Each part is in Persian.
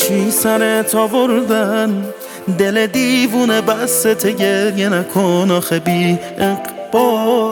چی سرت آوردن؟ دل دیوونه بسته گریه نکن آخه بی اقبال.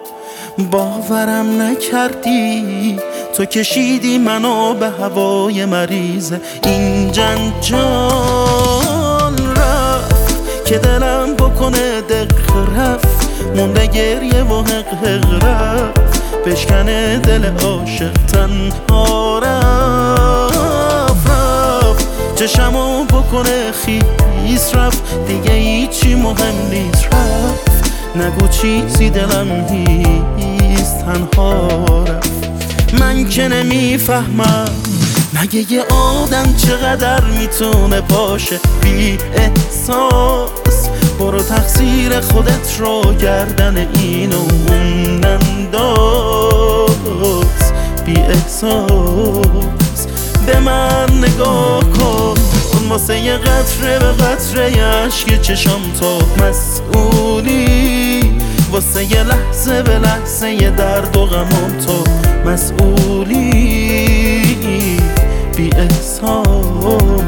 باورم نکردی تو کشیدی منو به هوای مریض این جنجال. رفت که دلم بکنه دق رفت، مونده گریه و حق رفت، بشکنه دل عاشق تنها رفت. چشمو بکنه خیس رفت، دیگه هیچی مهم نیست رفت. نگو چیزی دلم نیست تنها رفت. من که نمیفهمم مگه یه آدم چقدر میتونه باشه بی احساس. برو تقصیر خودت رو گردن این و اون ننداز. بی احساس به من نگاه کن، واسه یه قطره به قطره عشق چشم تو مسئولی. واسه یه لحظه به لحظه یه درد و غمم تو مسئولی. بی احساس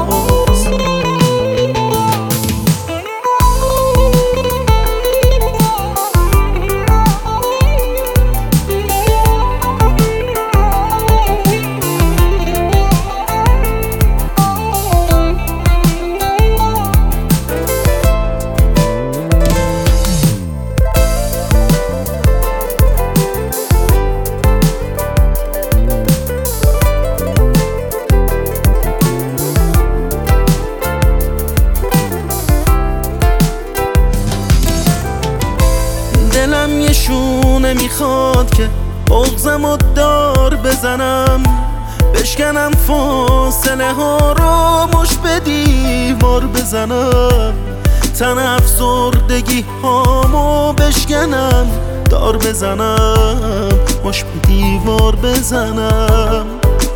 دلم یه شونه میخواد که بغضم و دار بزنم، بشکنم فاصله ها رو مش به دیوار بزنم. تن افسردگی هامو بشکنم دار بزنم، مش به دیوار بزنم.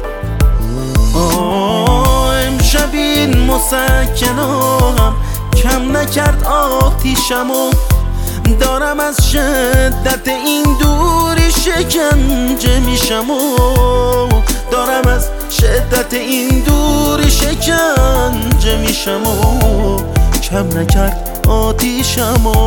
امشب این مسکنام کم نکرد آتیشمو، دارم از شدت این دوری شکنجه میشم و دارم از شدت این دوری شکنجه میشم و کم نکرد آتیشم و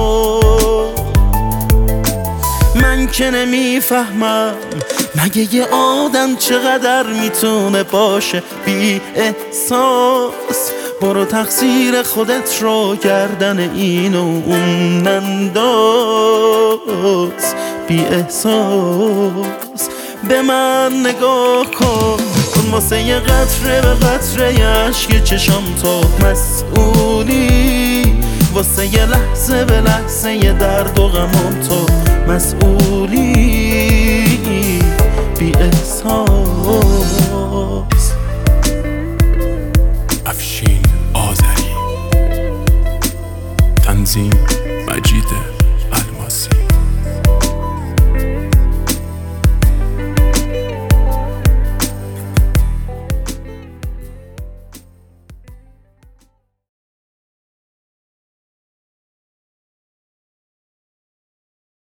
من که نمیفهمم مگه یه آدم چقدر میتونه باشه بی احساس. برو تقصیر خودت رو گردن این و اون ننداز. بی احساس به من نگاه کن، واسه یه قطره به قطره عشق چشم تو مسئولی. واسه یه لحظه به لحظه یه درد و غمم تو مسئولی.